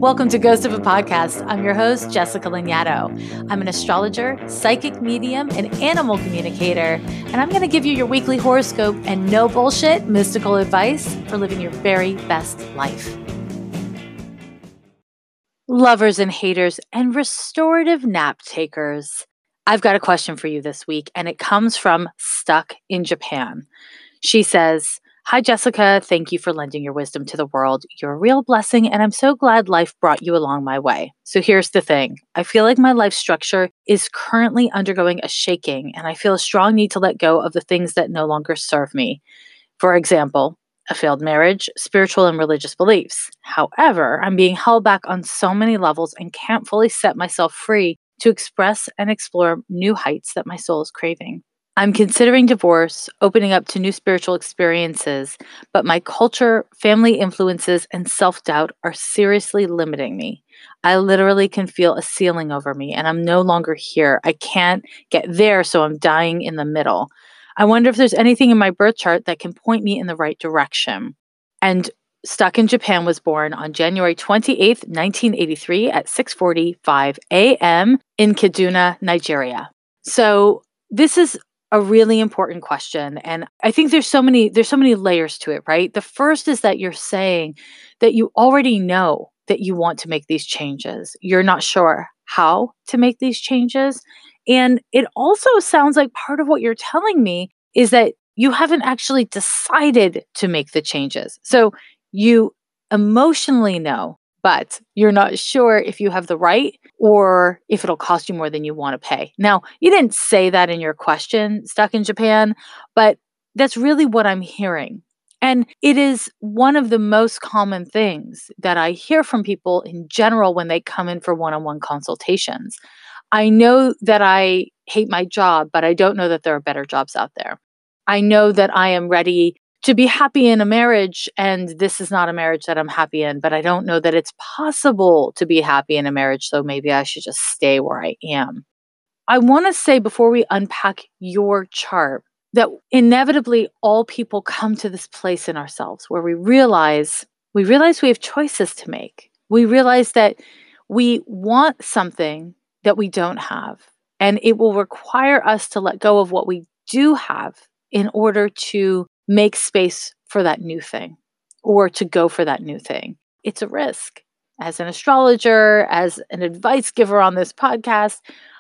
Welcome to Ghost of a Podcast. I'm your host, Jessica Lanyadoo. I'm an astrologer, psychic medium, and animal communicator, and I'm going to give you your weekly horoscope and no bullshit mystical advice for living your very best life. Lovers and haters and restorative nap takers. I've got a question for you this week, and it comes from Stuck in Japan. She says, "Hi, Jessica. Thank you for lending your wisdom to the world. You're a real blessing, and I'm so glad life brought you along my way. So here's the thing. I feel like my life structure is currently undergoing a shaking, and I feel a strong need to let go of the things that no longer serve me. For example, a failed marriage, spiritual and religious beliefs. However, I'm being held back on so many levels and can't fully set myself free to express and explore new heights that my soul is craving. I'm considering divorce, opening up to new spiritual experiences, but my culture, family influences, and self-doubt are seriously limiting me. I literally can feel a ceiling over me, and I'm no longer here. I can't get there, so I'm dying in the middle. I wonder if there's anything in my birth chart that can point me in the right direction." And Stuck in Japan was born on January 28th, 1983 at 6:45 a.m. in Kaduna, Nigeria. So this is a really important question. And I think there's so many layers to it, right? The first is that you're saying that you already know that you want to make these changes. You're not sure how to make these changes. And it also sounds like part of what you're telling me is that you haven't actually decided to make the changes. So you emotionally know, but you're not sure if you have the right or if it'll cost you more than you want to pay. Now, you didn't say that in your question, Stuck in Japan, but that's really what I'm hearing. And it is one of the most common things that I hear from people in general when they come in for one-on-one consultations. I know that I hate my job, but I don't know that there are better jobs out there. I know that I am ready to be happy in a marriage, and this is not a marriage that I'm happy in, but I don't know that it's possible to be happy in a marriage, so maybe I should just stay where I am. I want to say before we unpack your chart that inevitably all people come to this place in ourselves where we realize we have choices to make. We realize that we want something that we don't have, and it will require us to let go of what we do have in order to make space for that new thing or to go for that new thing. It's a risk. As an astrologer, as an advice giver on this podcast,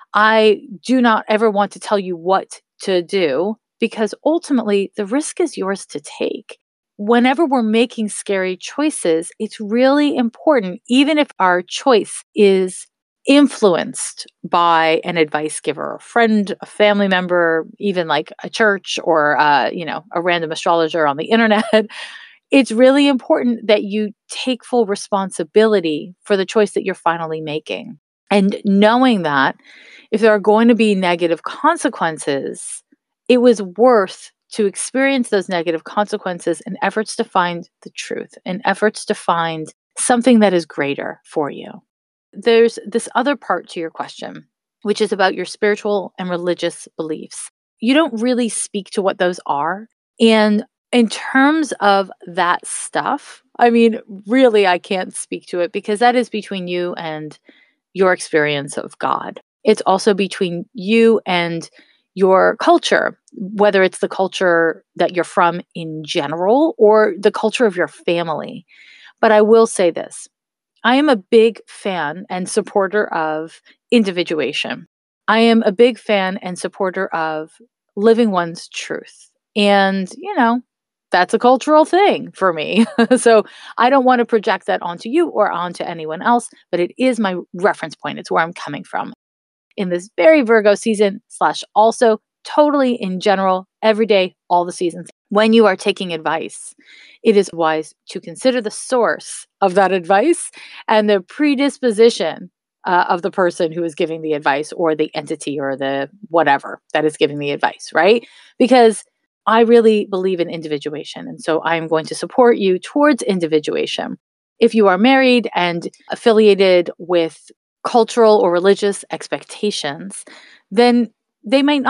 I do not ever want to tell you what to do because ultimately the risk is yours to take. Whenever we're making scary choices, it's really important, even if our choice is influenced by an advice giver, a friend, a family member, even like a church or a random astrologer on the internet. It's really important that you take full responsibility for the choice that you're finally making. And knowing that if there are going to be negative consequences, it was worth to experience those negative consequences in efforts to find the truth, in efforts to find something that is greater for you. There's this other part to your question, which is about your spiritual and religious beliefs. You don't really speak to what those are. And in terms of that stuff, I mean, really, I can't speak to it because that is between you and your experience of God. It's also between you and your culture, whether it's the culture that you're from in general or the culture of your family. But I will say this. I am a big fan and supporter of individuation. I am a big fan and supporter of living one's truth. And, that's a cultural thing for me. So I don't want to project that onto you or onto anyone else, but it is my reference point. It's where I'm coming from. In this very Virgo season / also totally in general, every day, all the seasons. When you are taking advice, it is wise to consider the source of that advice and the predisposition of the person who is giving the advice or the entity or the whatever that is giving the advice, right? Because I really believe in individuation. And so I'm going to support you towards individuation. If you are married and affiliated with cultural or religious expectations, then they may not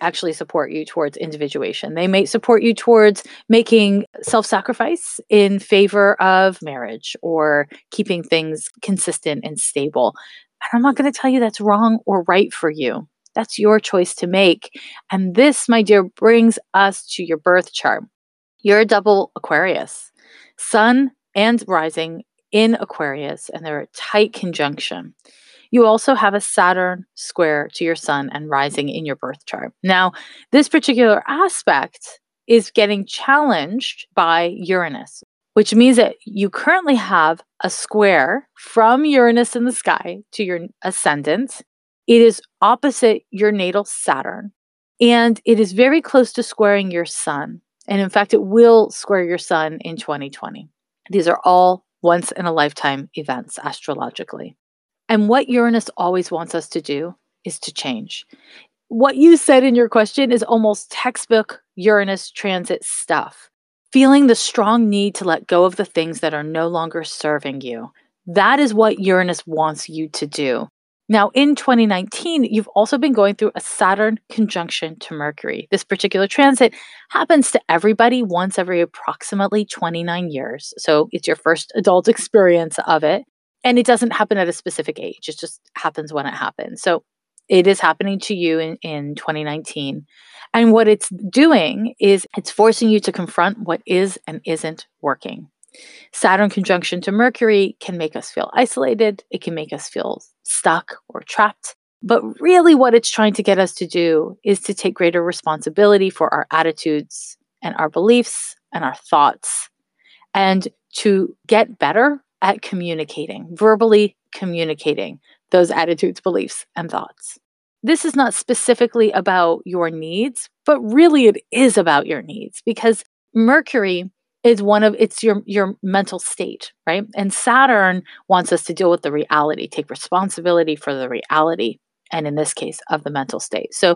actually support you towards individuation. They may support you towards making self-sacrifice in favor of marriage or keeping things consistent and stable. And I'm not going to tell you that's wrong or right for you. That's your choice to make. And this, my dear, brings us to your birth chart. You're a double Aquarius, sun and rising in Aquarius, and they're a tight conjunction. You also have a Saturn square to your sun and rising in your birth chart. Now, this particular aspect is getting challenged by Uranus, which means that you currently have a square from Uranus in the sky to your ascendant. It is opposite your natal Saturn, and it is very close to squaring your sun. And in fact, it will square your sun in 2020. These are all once in a lifetime events astrologically. And what Uranus always wants us to do is to change. What you said in your question is almost textbook Uranus transit stuff. Feeling the strong need to let go of the things that are no longer serving you. That is what Uranus wants you to do. Now, in 2019, you've also been going through a Saturn conjunction to Mercury. This particular transit happens to everybody once every approximately 29 years. So it's your first adult experience of it. And it doesn't happen at a specific age. It just happens when it happens. So it is happening to you in 2019. And what it's doing is it's forcing you to confront what is and isn't working. Saturn conjunction to Mercury can make us feel isolated. It can make us feel stuck or trapped. But really what it's trying to get us to do is to take greater responsibility for our attitudes and our beliefs and our thoughts, and to get better at communicating, verbally communicating those attitudes, beliefs, and thoughts. This is not specifically about your needs, but really it is about your needs, because Mercury is it's your mental state, right? And Saturn wants us to deal with the reality, take responsibility for the reality, and in this case, of the mental state. So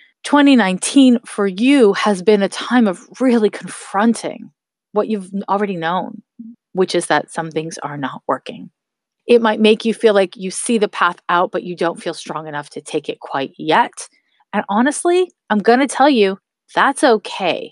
2019 for you has been a time of really confronting what you've already known, which is that some things are not working. It might make you feel like you see the path out, but you don't feel strong enough to take it quite yet. And honestly, I'm going to tell you, that's okay.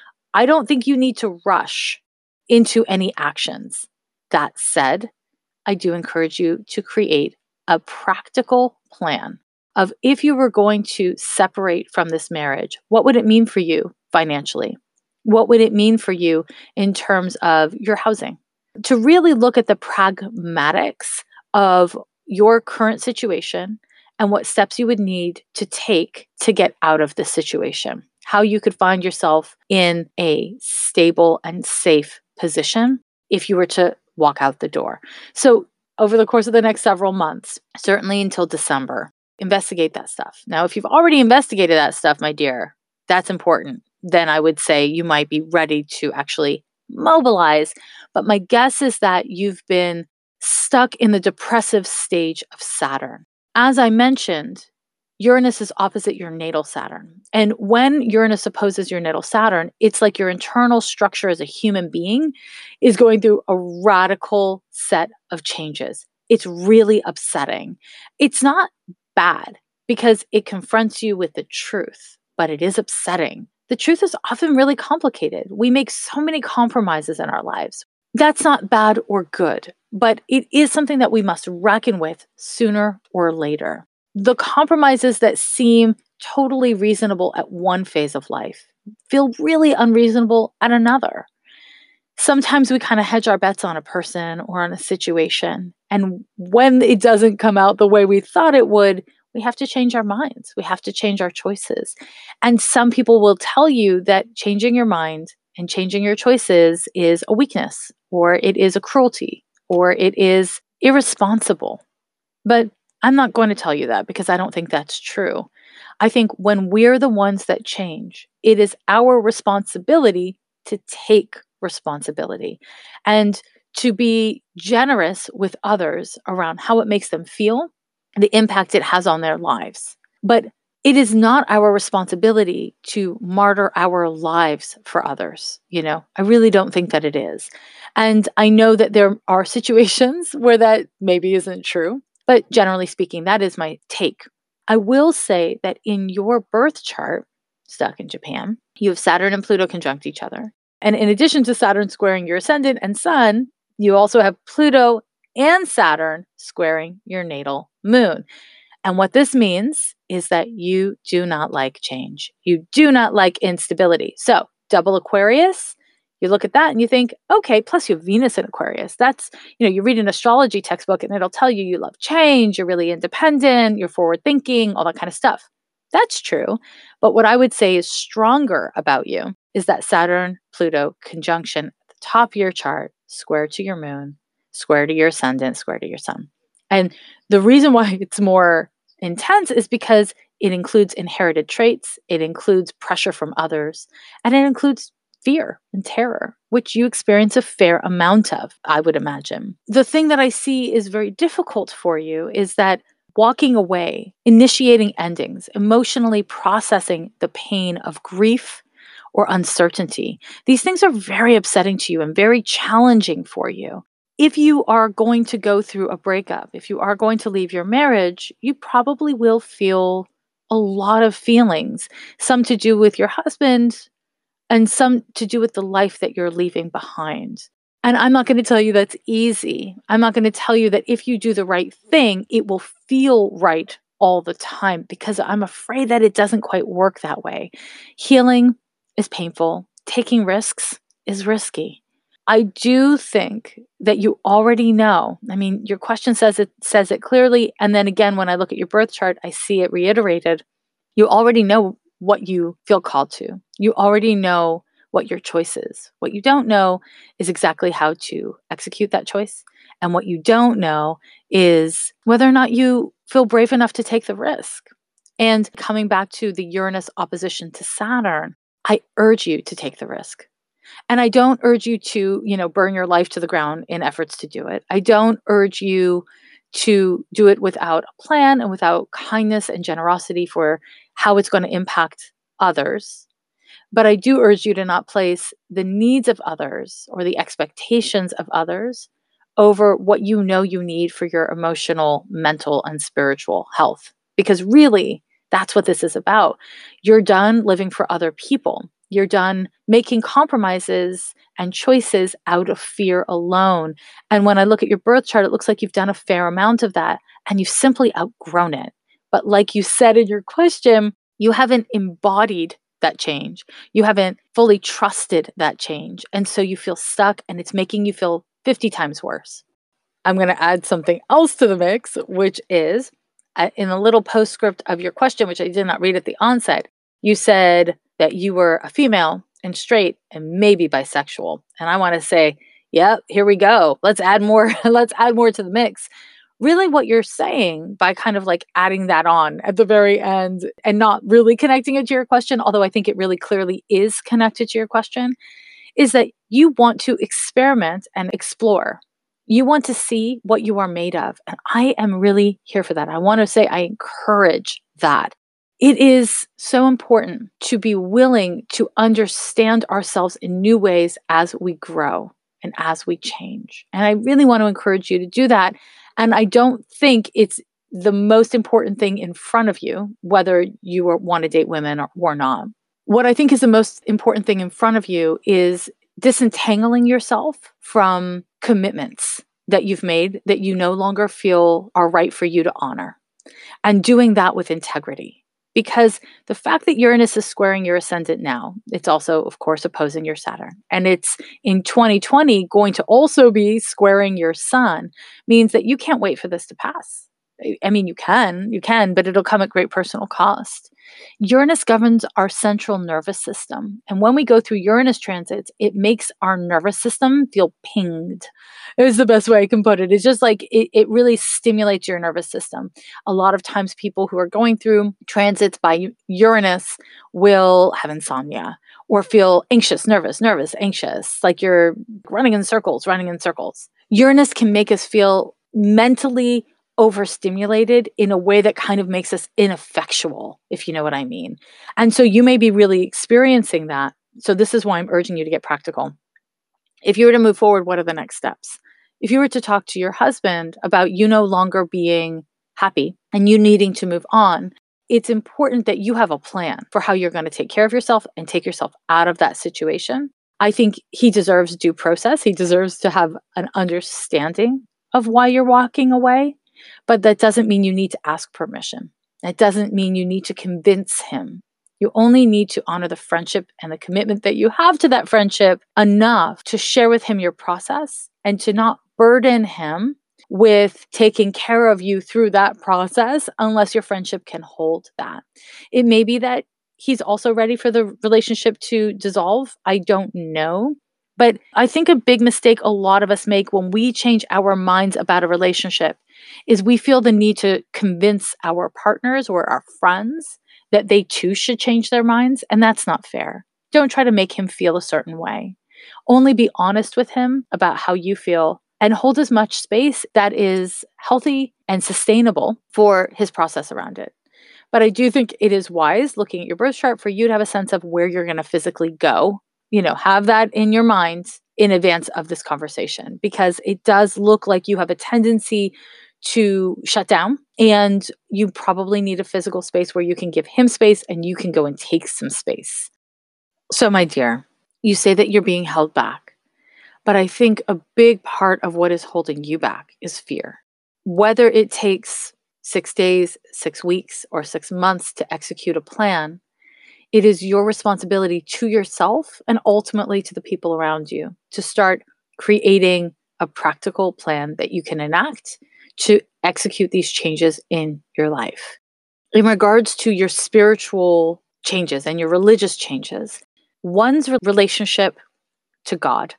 I don't think you need to rush into any actions. That said, I do encourage you to create a practical plan of if you were going to separate from this marriage, what would it mean for you financially? What would it mean for you in terms of your housing? To really look at the pragmatics of your current situation and what steps you would need to take to get out of this situation. How you could find yourself in a stable and safe position if you were to walk out the door. So over the course of the next several months, certainly until December, investigate that stuff. Now, if you've already investigated that stuff, my dear, that's important. Then I would say you might be ready to actually mobilize. But my guess is that you've been stuck in the depressive stage of Saturn. As I mentioned, Uranus is opposite your natal Saturn. And when Uranus opposes your natal Saturn, it's like your internal structure as a human being is going through a radical set of changes. It's really upsetting. It's not bad because it confronts you with the truth, but it is upsetting. The truth is often really complicated. We make so many compromises in our lives. That's not bad or good, but it is something that we must reckon with sooner or later. The compromises that seem totally reasonable at one phase of life feel really unreasonable at another. Sometimes we kind of hedge our bets on a person or on a situation. And when it doesn't come out the way we thought it would, we have to change our minds. We have to change our choices. And some people will tell you that changing your mind and changing your choices is a weakness, or it is a cruelty, or it is irresponsible. But I'm not going to tell you that because I don't think that's true. I think when we're the ones that change, it is our responsibility to take responsibility and to be generous with others around how it makes them feel, the impact it has on their lives. But it is not our responsibility to martyr our lives for others. I really don't think that it is. And I know that there are situations where that maybe isn't true. But generally speaking, that is my take. I will say that in your birth chart, stuck in Japan. You have Saturn and Pluto conjunct each other. And in addition to Saturn squaring your ascendant and sun, you also have Pluto and Saturn squaring your natal moon. And what this means is that you do not like change. You do not like instability. So, double Aquarius, you look at that and you think, okay, plus you have Venus in Aquarius. That's, you read an astrology textbook and it'll tell you love change, you're really independent, you're forward thinking, all that kind of stuff. That's true. But what I would say is stronger about you is that Saturn-Pluto conjunction at the top of your chart, square to your moon, square to your ascendant, square to your sun. And the reason why it's more intense is because it includes inherited traits, it includes pressure from others, and it includes fear and terror, which you experience a fair amount of, I would imagine. The thing that I see is very difficult for you is that walking away, initiating endings, emotionally processing the pain of grief or uncertainty. These things are very upsetting to you and very challenging for you. If you are going to go through a breakup, if you are going to leave your marriage, you probably will feel a lot of feelings, some to do with your husband and some to do with the life that you're leaving behind. And I'm not going to tell you that's easy. I'm not going to tell you that if you do the right thing, it will feel right all the time, because I'm afraid that it doesn't quite work that way. Healing is painful. Taking risks is risky. I do think that you already know. I mean, your question says it clearly. And then again, when I look at your birth chart, I see it reiterated. You already know what you feel called to. You already know what your choice is. What you don't know is exactly how to execute that choice. And what you don't know is whether or not you feel brave enough to take the risk. And coming back to the Uranus opposition to Saturn, I urge you to take the risk. And I don't urge you to, burn your life to the ground in efforts to do it. I don't urge you to do it without a plan and without kindness and generosity for how it's going to impact others. But I do urge you to not place the needs of others or the expectations of others over what you know you need for your emotional, mental, and spiritual health. Because really, that's what this is about. You're done living for other people. You're done making compromises and choices out of fear alone. And when I look at your birth chart, it looks like you've done a fair amount of that and you've simply outgrown it. But like you said in your question, you haven't embodied that change. You haven't fully trusted that change. And so you feel stuck and it's making you feel 50 times worse. I'm going to add something else to the mix, which is in a little postscript of your question, which I did not read at the onset, you said that you were a female and straight and maybe bisexual. And I want to say, yeah, here we go. Let's add more. Let's add more to the mix. Really what you're saying by kind of like adding that on at the very end and not really connecting it to your question, although I think it really clearly is connected to your question, is that you want to experiment and explore. You want to see what you are made of. And I am really here for that. I want to say I encourage that. It is so important to be willing to understand ourselves in new ways as we grow and as we change. And I really want to encourage you to do that. And I don't think it's the most important thing in front of you, whether you want to date women or not. What I think is the most important thing in front of you is disentangling yourself from commitments that you've made that you no longer feel are right for you to honor, and doing that with integrity. Because the fact that Uranus is squaring your ascendant now, it's also, of course, opposing your Saturn. And it's in 2020 going to also be squaring your sun, means that you can't wait for this to pass. I mean, you can, but it'll come at great personal cost. Uranus governs our central nervous system. And when we go through Uranus transits, it makes our nervous system feel pinged. Is the best way I can put it. It's just like it really stimulates your nervous system. A lot of times people who are going through transits by Uranus will have insomnia or feel anxious, nervous, anxious, like you're running in circles. Uranus can make us feel mentally overstimulated in a way that kind of makes us ineffectual, if you know what I mean. And so you may be really experiencing that. So this is why I'm urging you to get practical. If you were to move forward, what are the next steps? If you were to talk to your husband about you no longer being happy and you needing to move on, it's important that you have a plan for how you're going to take care of yourself and take yourself out of that situation. I think he deserves due process. He deserves to have an understanding of why you're walking away, but that doesn't mean you need to ask permission. That doesn't mean you need to convince him. You only need to honor the friendship and the commitment that you have to that friendship enough to share with him your process and to not burden him with taking care of you through that process unless your friendship can hold that. It may be that he's also ready for the relationship to dissolve. I don't know. But I think a big mistake a lot of us make when we change our minds about a relationship is we feel the need to convince our partners or our friends that they too should change their minds. And that's not fair. Don't try to make him feel a certain way. Only be honest with him about how you feel and hold as much space that is healthy and sustainable for his process around it. But I do think it is wise, looking at your birth chart, for you to have a sense of where you're going to physically go. Have that in your mind in advance of this conversation, because it does look like you have a tendency to shut down, and you probably need a physical space where you can give him space and you can go and take some space. So, my dear, you say that you're being held back, but I think a big part of what is holding you back is fear. Whether it takes 6 days, 6 weeks, or 6 months to execute a plan, it is your responsibility to yourself and ultimately to the people around you to start creating a practical plan that you can enact to execute these changes in your life. In regards to your spiritual changes and your religious changes, one's relationship to God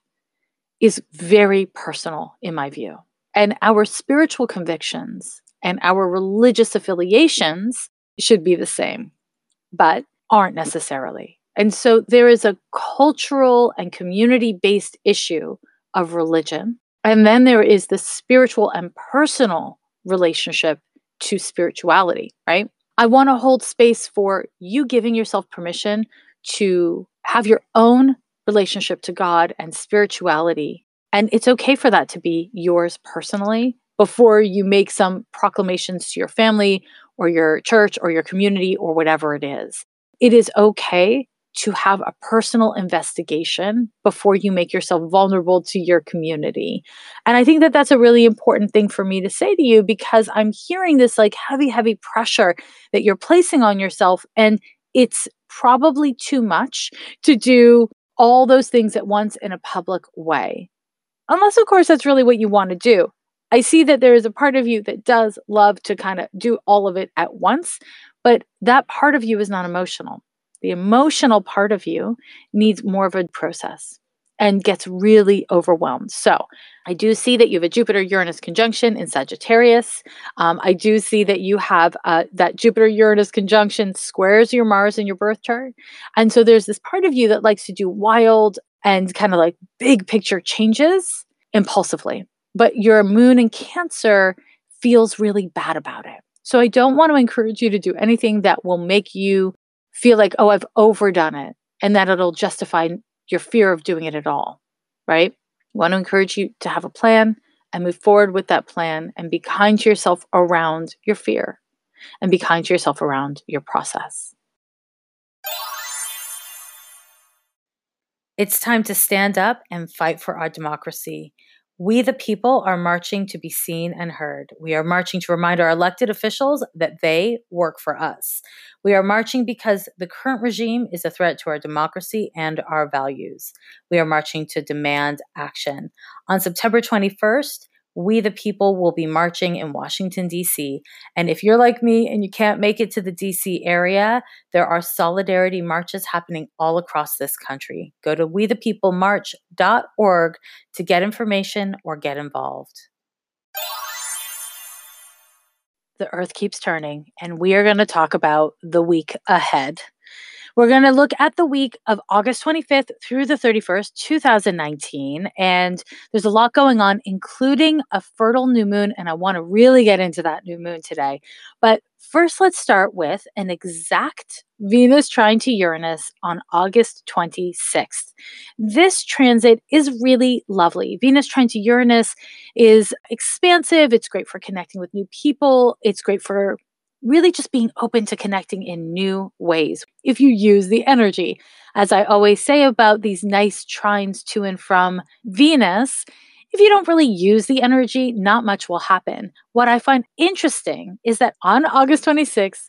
is very personal in my view. And our spiritual convictions and our religious affiliations should be the same, but aren't necessarily. And so there is a cultural and community-based issue of religion. And then there is the spiritual and personal relationship to spirituality, right? I want to hold space for you giving yourself permission to have your own relationship to God and spirituality. And it's okay for that to be yours personally before you make some proclamations to your family or your church or your community or whatever it is. It is okay to have a personal investigation before you make yourself vulnerable to your community. And I think that that's a really important thing for me to say to you, because I'm hearing this like heavy, heavy pressure that you're placing on yourself. And it's probably too much to do all those things at once in a public way. Unless, of course, that's really what you want to do. I see that there is a part of you that does love to kind of do all of it at once, but that part of you is not emotional. The emotional part of you needs more of a process and gets really overwhelmed. So I do see that you have a Jupiter-Uranus conjunction in Sagittarius. I do see that you have that Jupiter-Uranus conjunction squares your Mars in your birth chart. And so there's this part of you that likes to do wild and kind of like big picture changes impulsively. But your moon in Cancer feels really bad about it. So I don't want to encourage you to do anything that will make you feel like, oh, I've overdone it, and that it'll justify your fear of doing it at all, right? I want to encourage you to have a plan and move forward with that plan and be kind to yourself around your fear and be kind to yourself around your process. It's time to stand up and fight for our democracy. We, the people, are marching to be seen and heard. We are marching to remind our elected officials that they work for us. We are marching because the current regime is a threat to our democracy and our values. We are marching to demand action. On September 21st, we, the people, will be marching in Washington, D.C. And if you're like me and you can't make it to the D.C. area, there are solidarity marches happening all across this country. Go to wethepeoplemarch.org to get information or get involved. The earth keeps turning, and we are going to talk about the week ahead. We're going to look at the week of August 25th through the 31st, 2019. And there's a lot going on, including a fertile new moon. And I want to really get into that new moon today. But first, let's start with an exact Venus trine to Uranus on August 26th. This transit is really lovely. Venus trine to Uranus is expansive. It's great for connecting with new people. It's great for really just being open to connecting in new ways if you use the energy. As I always say about these nice trines to and from Venus, if you don't really use the energy, not much will happen. What I find interesting is that on August 26th,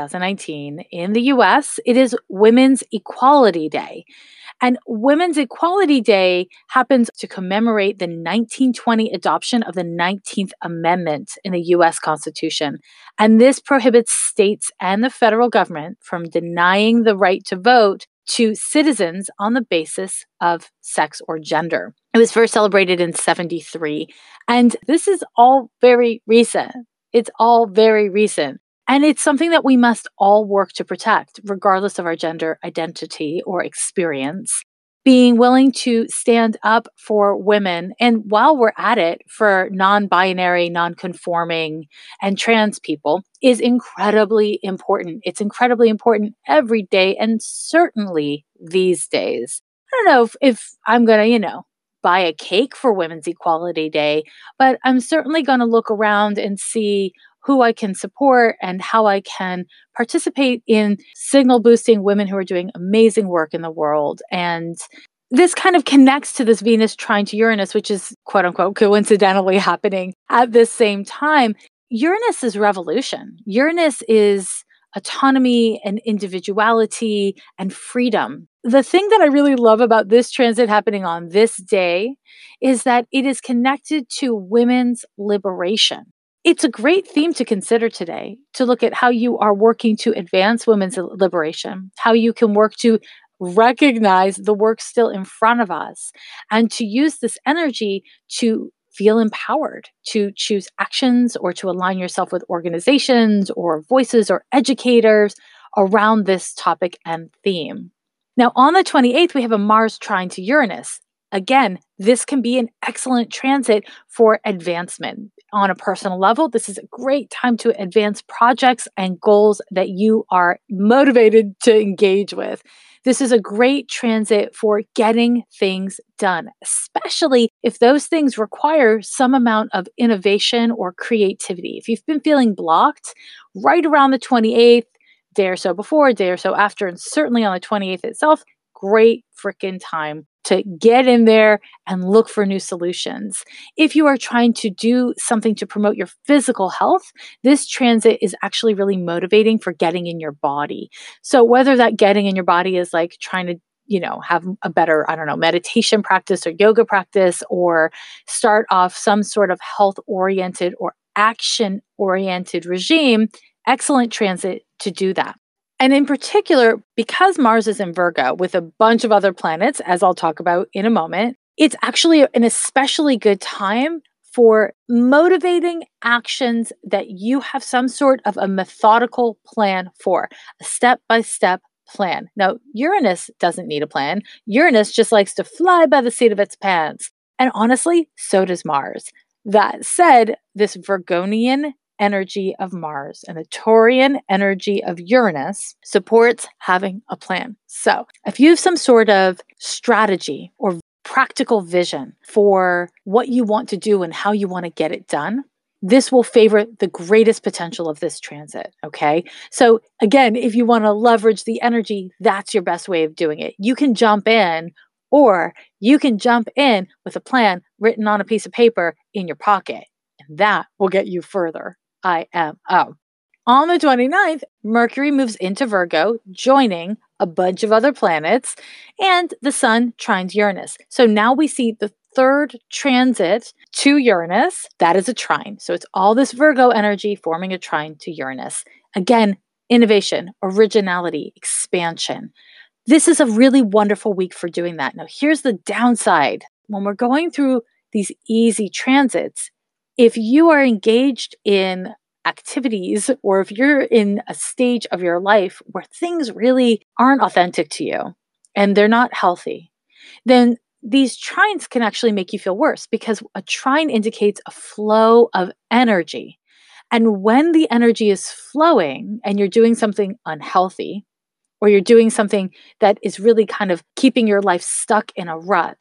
2019, in the US, it is Women's Equality Day. And Women's Equality Day happens to commemorate the 1920 adoption of the 19th Amendment in the US Constitution. And this prohibits states and the federal government from denying the right to vote to citizens on the basis of sex or gender. It was first celebrated in 73. And this is all very recent. It's all very recent. And it's something that we must all work to protect, regardless of our gender identity or experience. Being willing to stand up for women, and while we're at it, for non-binary, non-conforming, and trans people is incredibly important. It's incredibly important every day, and certainly these days. I don't know if I'm going to, buy a cake for Women's Equality Day, but I'm certainly going to look around and see who I can support and how I can participate in signal boosting women who are doing amazing work in the world. And this kind of connects to this Venus trine to Uranus, which is quote unquote coincidentally happening at this same time. Uranus is revolution. Uranus is autonomy and individuality and freedom. The thing that I really love about this transit happening on this day is that it is connected to women's liberation. It's a great theme to consider today, to look at how you are working to advance women's liberation, how you can work to recognize the work still in front of us, and to use this energy to feel empowered, to choose actions or to align yourself with organizations or voices or educators around this topic and theme. Now, on the 28th, we have a Mars trine to Uranus. Again, this can be an excellent transit for advancement. On a personal level, this is a great time to advance projects and goals that you are motivated to engage with. This is a great transit for getting things done, especially if those things require some amount of innovation or creativity. If you've been feeling blocked right around the 28th, day or so before, day or so after, and certainly on the 28th itself, great freaking time to get in there and look for new solutions. If you are trying to do something to promote your physical health, this transit is actually really motivating for getting in your body. So whether that getting in your body is like trying to have a better, meditation practice or yoga practice, or start off some sort of health-oriented or action-oriented regime, excellent transit to do that. And in particular, because Mars is in Virgo with a bunch of other planets, as I'll talk about in a moment, it's actually an especially good time for motivating actions that you have some sort of a methodical plan for, a step-by-step plan. Now, Uranus doesn't need a plan. Uranus just likes to fly by the seat of its pants. And honestly, so does Mars. That said, this Virgonian energy of Mars and the Taurian energy of Uranus supports having a plan. So if you have some sort of strategy or practical vision for what you want to do and how you want to get it done, this will favor the greatest potential of this transit, okay? So again, if you want to leverage the energy, that's your best way of doing it. You can jump in, or you can jump in with a plan written on a piece of paper in your pocket, and that will get you further. IMO. On the 29th, Mercury moves into Virgo, joining a bunch of other planets, and the Sun trines Uranus. So now we see the third transit to Uranus. That is a trine. So it's all this Virgo energy forming a trine to Uranus. Again, innovation, originality, expansion. This is a really wonderful week for doing that. Now, here's the downside. When we're going through these easy transits, if you are engaged in activities, or if you're in a stage of your life where things really aren't authentic to you and they're not healthy, then these trines can actually make you feel worse, because a trine indicates a flow of energy. And when the energy is flowing and you're doing something unhealthy, or you're doing something that is really kind of keeping your life stuck in a rut,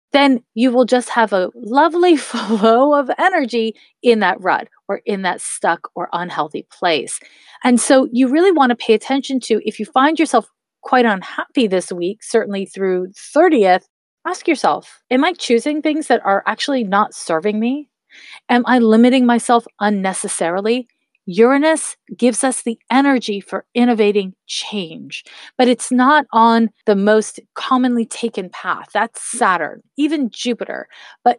then you will just have a lovely flow of energy in that rut or in that stuck or unhealthy place. And so you really want to pay attention to, if you find yourself quite unhappy this week, certainly through 30th, ask yourself, am I choosing things that are actually not serving me? Am I limiting myself unnecessarily? Uranus gives us the energy for innovating change, but it's not on the most commonly taken path. That's Saturn, even Jupiter. But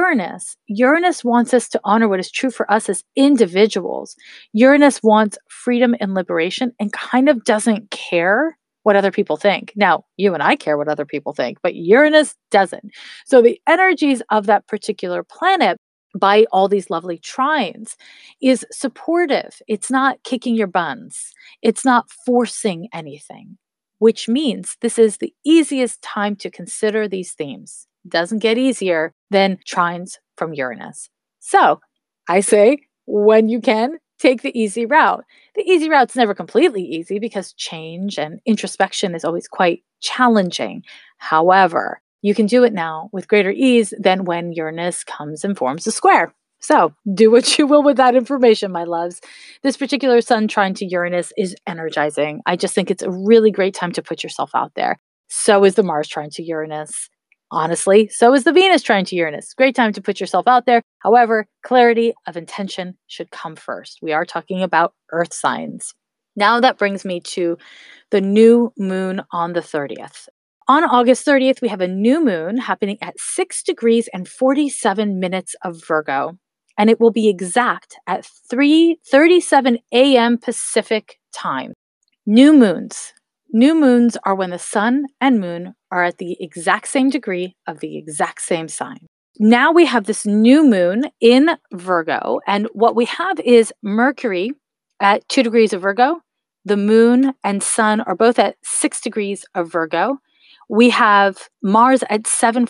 Uranus wants us to honor what is true for us as individuals. Uranus wants freedom and liberation and kind of doesn't care what other people think. Now, you and I care what other people think, but Uranus doesn't. So the energies of that particular planet, by all these lovely trines, is supportive. It's not kicking your buns. It's not forcing anything, which means this is the easiest time to consider these themes. Doesn't get easier than trines from Uranus. So I say, when you can, take the easy route. The easy route's never completely easy because change and introspection is always quite challenging. However, you can do it now with greater ease than when Uranus comes and forms a square. So do what you will with that information, my loves. This particular Sun trine to Uranus is energizing. I just think it's a really great time to put yourself out there. So is the Mars trine to Uranus. Honestly, so is the Venus trine to Uranus. Great time to put yourself out there. However, clarity of intention should come first. We are talking about Earth signs. Now that brings me to the new moon on the 30th. On August 30th, we have a new moon happening at 6 degrees and 47 minutes of Virgo, and it will be exact at 3:37 a.m. Pacific time. New moons. New moons are when the sun and moon are at the exact same degree of the exact same sign. Now we have this new moon in Virgo, and what we have is Mercury at 2 degrees of Virgo. The moon and sun are both at 6 degrees of Virgo. We have Mars at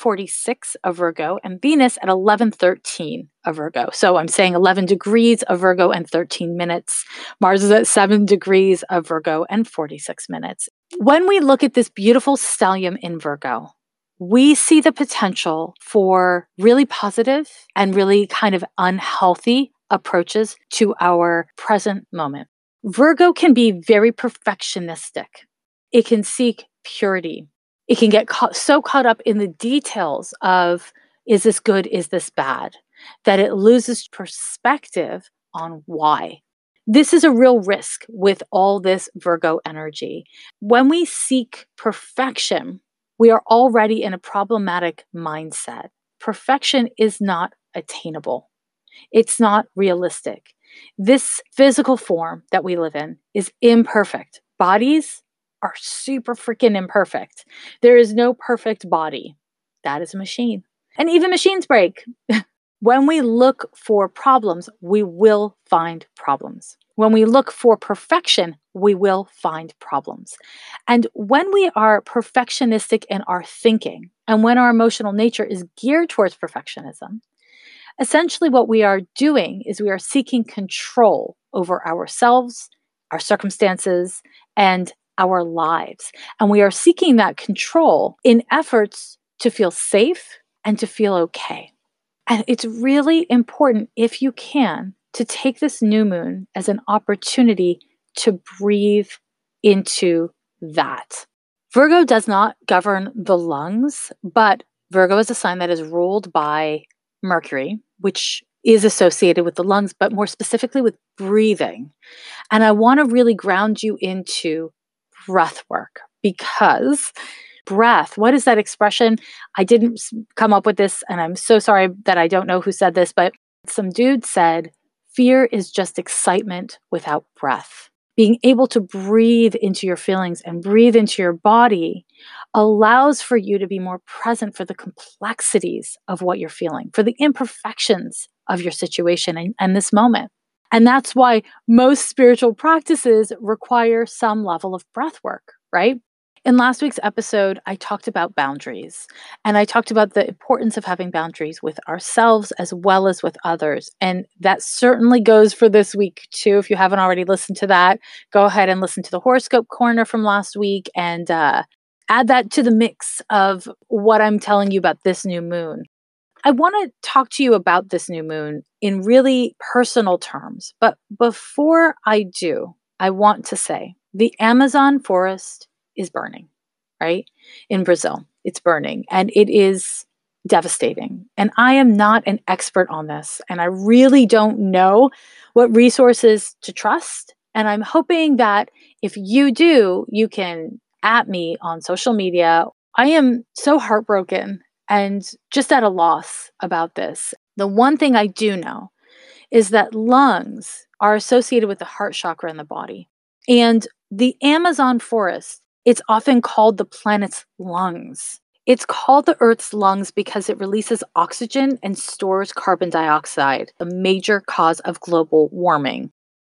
7:46 of Virgo and Venus at 11:13 of Virgo. So I'm saying 11 degrees of Virgo and 13 minutes. Mars is at 7 degrees of Virgo and 46 minutes. When we look at this beautiful stellium in Virgo, we see the potential for really positive and really kind of unhealthy approaches to our present moment. Virgo can be very perfectionistic. It can seek purity. It can get so caught up in the details of, is this good, is this bad, that it loses perspective on why. This is a real risk with all this Virgo energy. When we seek perfection, we are already in a problematic mindset. Perfection is not attainable. It's not realistic. This physical form that we live in is imperfect. Bodies are super freaking imperfect. There is no perfect body. That is a machine. And even machines break. When we look for problems, we will find problems. When we look for perfection, we will find problems. And when we are perfectionistic in our thinking, and when our emotional nature is geared towards perfectionism, essentially what we are doing is we are seeking control over ourselves, our circumstances, and our lives. And we are seeking that control in efforts to feel safe and to feel okay. And it's really important, if you can, to take this new moon as an opportunity to breathe into that. Virgo does not govern the lungs, but Virgo is a sign that is ruled by Mercury, which is associated with the lungs, but more specifically with breathing. And I want to really ground you into breath work, because breath, what is that expression? I didn't come up with this, and I'm so sorry that I don't know who said this, but some dude said, fear is just excitement without breath. Being able to breathe into your feelings and breathe into your body allows for you to be more present for the complexities of what you're feeling, for the imperfections of your situation and this moment. And that's why most spiritual practices require some level of breath work, right? In last week's episode, I talked about boundaries, and I talked about the importance of having boundaries with ourselves as well as with others. And that certainly goes for this week too. If you haven't already listened to that, go ahead and listen to the horoscope corner from last week and add that to the mix of what I'm telling you about this new moon. I want to talk to you about this new moon in really personal terms. But before I do, I want to say the Amazon forest is burning, right? In Brazil, it's burning and it is devastating. And I am not an expert on this. And I really don't know what resources to trust. And I'm hoping that if you do, you can at me on social media. I am so heartbroken and just at a loss about this. The one thing I do know is that lungs are associated with the heart chakra in the body. And the Amazon forest, it's often called the planet's lungs. It's called the Earth's lungs because it releases oxygen and stores carbon dioxide, a major cause of global warming.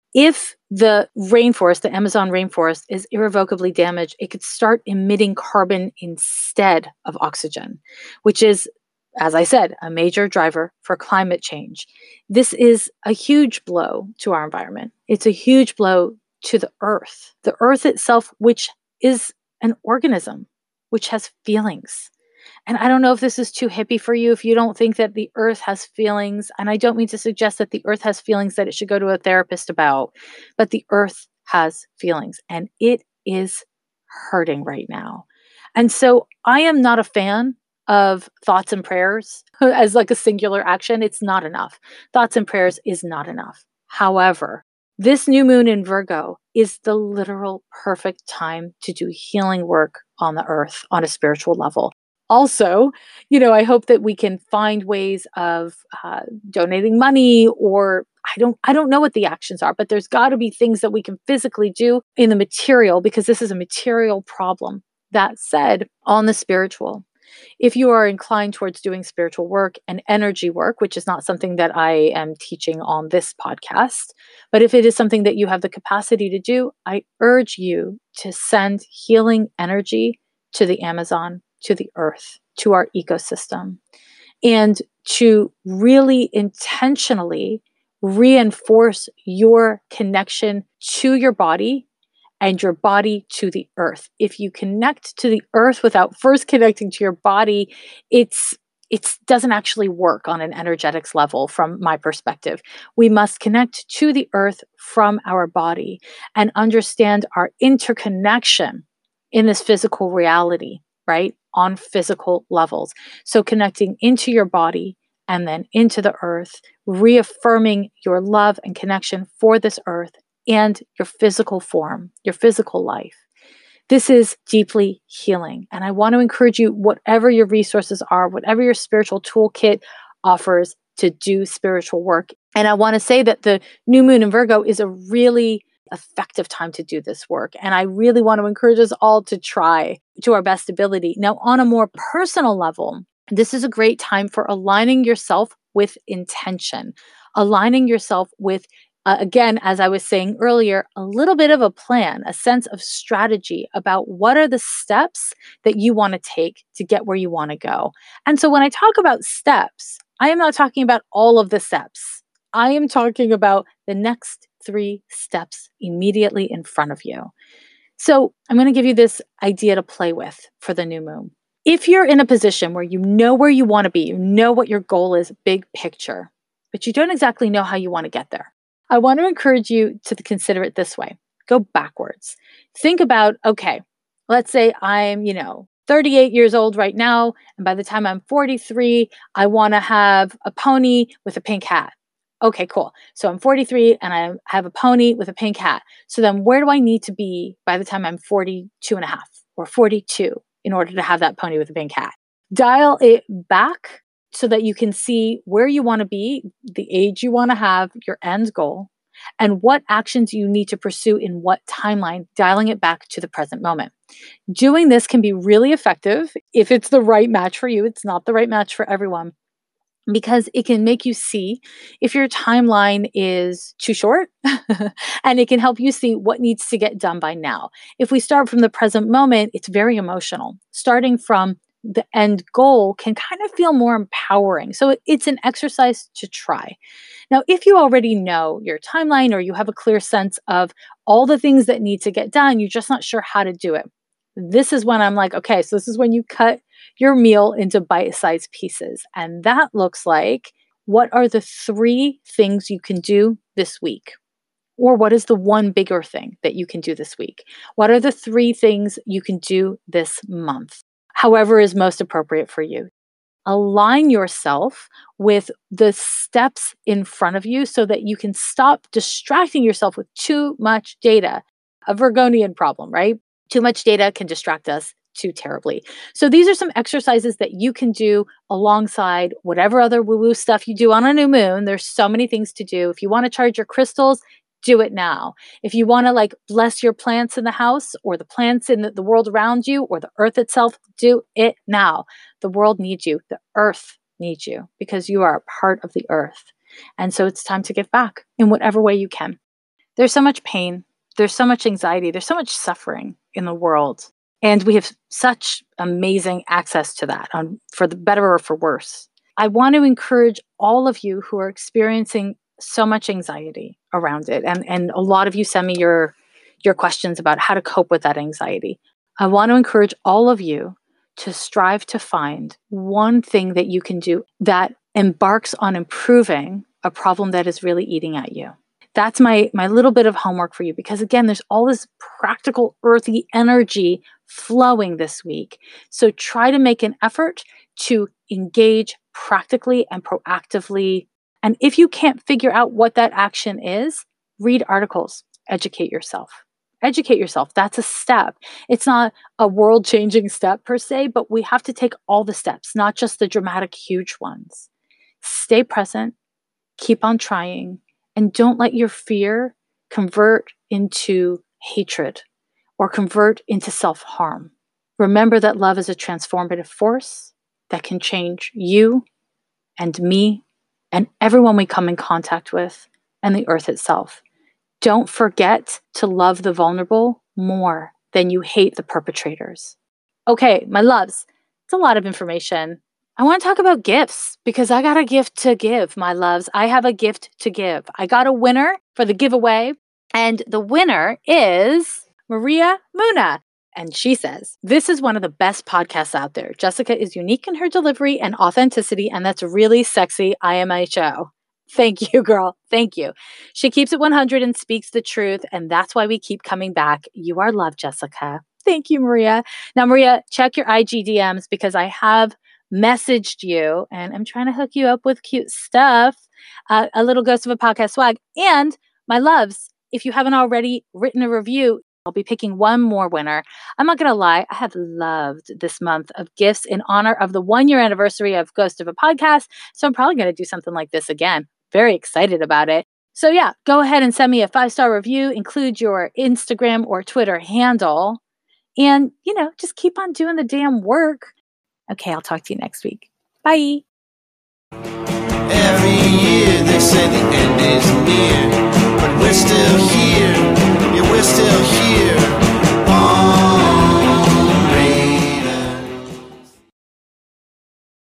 If the rainforest, the Amazon rainforest, is irrevocably damaged, it could start emitting carbon instead of oxygen, which is, as I said, a major driver for climate change. This is a huge blow to our environment. It's a huge blow to the earth itself, which is an organism, which has feelings. And I don't know if this is too hippie for you, if you don't think that the earth has feelings. And I don't mean to suggest that the earth has feelings that it should go to a therapist about, but the earth has feelings and it is hurting right now. And so I am not a fan of thoughts and prayers as like a singular action. It's not enough. Thoughts and prayers is not enough. However, this new moon in Virgo is the literal perfect time to do healing work on the earth on a spiritual level. Also, I hope that we can find ways of donating money, or I don't know what the actions are, but there's got to be things that we can physically do in the material because this is a material problem. That said, on the spiritual, if you are inclined towards doing spiritual work and energy work, which is not something that I am teaching on this podcast, but if it is something that you have the capacity to do, I urge you to send healing energy to the Amazon, to the earth, to our ecosystem, and to really intentionally reinforce your connection to your body and your body to the earth. If you connect to the earth without first connecting to your body, it doesn't actually work on an energetics level from my perspective. We must connect to the earth from our body and understand our interconnection in this physical reality, right? On physical levels. So connecting into your body and then into the earth, reaffirming your love and connection for this earth and your physical form, your physical life. This is deeply healing. And I want to encourage you, whatever your resources are, whatever your spiritual toolkit offers, to do spiritual work. And I want to say that the new moon in Virgo is a really effective time to do this work. And I really want to encourage us all to try to our best ability. Now, on a more personal level, this is a great time for aligning yourself with intention, aligning yourself with again, as I was saying earlier, a little bit of a plan, a sense of strategy about what are the steps that you want to take to get where you want to go. And so when I talk about steps, I am not talking about all of the steps. I am talking about the next 3 steps immediately in front of you. So I'm going to give you this idea to play with for the new moon. If you're in a position where you know where you want to be, you know what your goal is, big picture, but you don't exactly know how you want to get there, I want to encourage you to consider it this way. Go backwards. Think about, okay, let's say I'm, 38 years old right now, and by the time I'm 43, I want to have a pony with a pink hat. Okay, cool. So I'm 43 and I have a pony with a pink hat. So then where do I need to be by the time I'm 42 and a half or 42 in order to have that pony with a pink hat? Dial it back so that you can see where you want to be, the age you want to have, your end goal, and what actions you need to pursue in what timeline, dialing it back to the present moment. Doing this can be really effective if it's the right match for you. It's not the right match for everyone, because it can make you see if your timeline is too short and it can help you see what needs to get done by now. If we start from the present moment, it's very emotional. Starting from the end goal can kind of feel more empowering. So it's an exercise to try. Now, if you already know your timeline or you have a clear sense of all the things that need to get done, you're just not sure how to do it, this is when I'm like, okay, so this is when you cut your meal into bite-sized pieces. And that looks like, what are the 3 things you can do this week? Or what is the one bigger thing that you can do this week? What are the 3 things you can do this month? However is most appropriate for you. Align yourself with the steps in front of you so that you can stop distracting yourself with too much data. A Virgonian problem, right? Too much data can distract us too terribly. So these are some exercises that you can do alongside whatever other woo-woo stuff you do on a new moon. There's so many things to do. If you want to charge your crystals, do it now. If you want to like bless your plants in the house or the plants in the world around you or the earth itself, do it now. The world needs you. The earth needs you because you are a part of the earth. And so it's time to give back in whatever way you can. There's so much pain. There's so much anxiety. There's so much suffering in the world. And we have such amazing access to that, for the better or for worse. I want to encourage all of you who are experiencing so much anxiety around it. And a lot of you send me your questions about how to cope with that anxiety. I want to encourage all of you to strive to find one thing that you can do that embarks on improving a problem that is really eating at you. That's my little bit of homework for you, because again, there's all this practical earthy energy flowing this week. So try to make an effort to engage practically and proactively. And if you can't figure out what that action is, read articles, educate yourself. Educate yourself. That's a step. It's not a world-changing step per se, but we have to take all the steps, not just the dramatic, huge ones. Stay present, keep on trying, and don't let your fear convert into hatred or convert into self-harm. Remember that love is a transformative force that can change you and me and everyone we come in contact with and the earth itself. Don't forget to love the vulnerable more than you hate the perpetrators. Okay, my loves, it's a lot of information. I want to talk about gifts because I got a gift to give, my loves. I have a gift to give. I got a winner for the giveaway, and the winner is Maria Muna. And she says, this is one of the best podcasts out there. Jessica is unique in her delivery and authenticity, and that's really sexy IMHO. Thank you, girl. Thank you. She keeps it 100 and speaks the truth, and that's why we keep coming back. You are loved, Jessica. Thank you, Maria. Now, Maria, check your IG DMs because I have messaged you and I'm trying to hook you up with cute stuff, a little Ghost of a Podcast swag. And my loves, if you haven't already written a review, I'll be picking one more winner. I'm not going to lie. I have loved this month of gifts in honor of the 1-year anniversary of Ghost of a Podcast. So I'm probably going to do something like this again. Very excited about it. So yeah, go ahead and send me a 5-star review, include your Instagram or Twitter handle, and, just keep on doing the damn work. Okay, I'll talk to you next week. Bye. Every year they say the end is near.